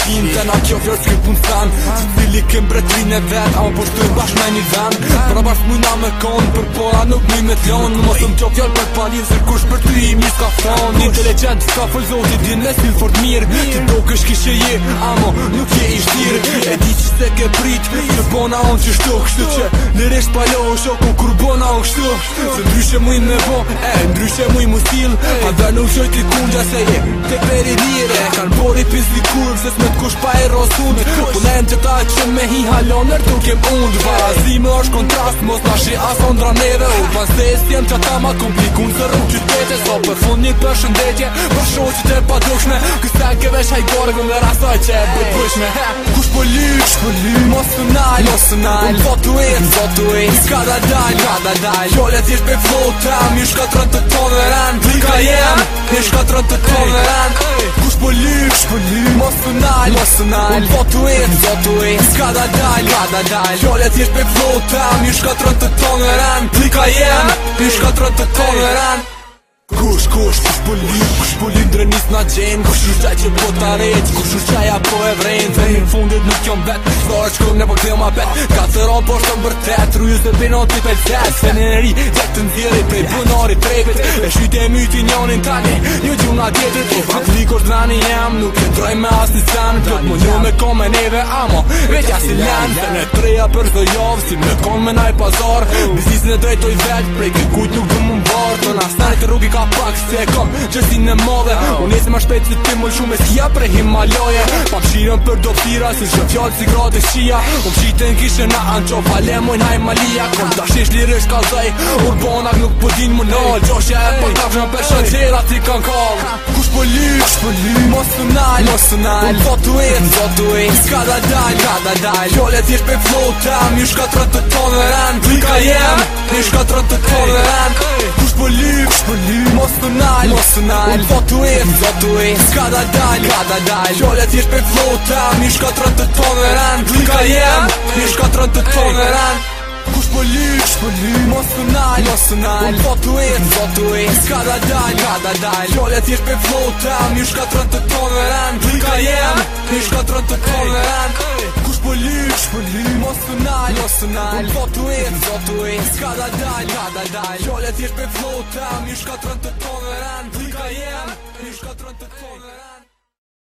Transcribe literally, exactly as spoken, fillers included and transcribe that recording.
shkin Të na kjo fjallë s'ke pun stan Si cili kem bretrin e vet Ama po shtojnë bashk me një ven Pra bashk mujna me kon Për pora nuk mi me t'lon Më mosëm kjo fjallë për palin Se kush për ty i mi s'ka thon Intelligent s'ka full zoti din me stil fort mirë Ti do kësh kishe je Amo nuk je i shtir E di që se ke prit Se bona on që shtu kështu që Lirisht palo o shoko kur bona o kështu Se ndryshe mujnë me bo E ndryshe mujnë mu stil A dhe nuk qoj t'i kundja se je Te peri dire Kan bori pizli kur Se s'me t'kush pa e rosund Po ne në që ta që me hi haloner Tu kem und Varazime është kontrast Mos nashi as ondra neve U pas se s'jem që ta ma komplikun Se rrëm qytete So për fund një për shëndetje Për shoqit e pa dukshme Kësta ke vesh hajgore Gëm dhe rasoj që e bëjt bëjshme Kush po lysh Mos të nal Mos të nal Unë votu e Votu e Ska da dal Ska da dal Jole t'jesh pe flota Mi shkatron të tonë ran Plika jem Mi shkatron të tonë ran Kush po lysh Mos të nal Mos të nal Unë votu e Votu e Ska da dal Ska da dal Jole t'jesh pe flota Mi shkatron të tonë ran Plika jem Mi shkatron të tonë ran Kush, kush, kush po lyp, kush po lyp drenis na gjen Kush është qaj që po t'aret, kush është qaj apo e vren Dhe në fundit nuk jom vet, s'farë qkëm ne po këthjo ma bet Katëron po shtëm bërtet, rujës dhe binon t'i pel set Se në nëri, gjek të ndjeri prej bunari trepit E shyte e myti njonin tani, një gjuna tjetrit Po pak likosh drani jem, nuk e droj me as një sen Plot mu një me kom me neve, amo, vetja si len Se në treja për zdo javë, si me kon me naj pazar Biznisin e drejtoj vet, prej kë kujt nuk dë më mbar Të nastarit e rrugi ka pak se kom gjësin e madhe Unë esi ma shpejt se ti mëll shumë e s'ja pre Himalaje Pa pëshirën për do tira si shë fjallë si gratë e shia Unë pëshitën kishe na anë qo fale mojnë haj malia Kom da shesh lirish ka zaj Urbanak nuk po din më nal Gjoshe e për kafshën për shëgjera ti kan kall Kush po lysh Mos të nal Mos të nal Unë votu e Votu e Ska da dal Ska da dal Jole t'jesh pe flota Mi shkatron të tonë ran Plika jem Mi shkatron të tonë ran Kush po lysh Mos të nal Mos të nal Unë votu e Votu e Ska da dal Ska da dal Jole t'jesh pe flota Mi shkatron të tonë ran Plika jem Mi shkatron të tonë ran Kush po lysh Mos të nal Mos të nal Unë votu e Votu e Ska da dal Ska da dal Jole t'jesh pe flota Mi shkatron të tonë ran Plika jem Mi shkatron të tonë ran Kush po lysh Mos të nal Mos të nal Unë votu e Votu e Ska da dal Ska da dal Jole t'jesh pe flota Mi shkatron të tonë ran Plika jem Mi shkatron të tonë ran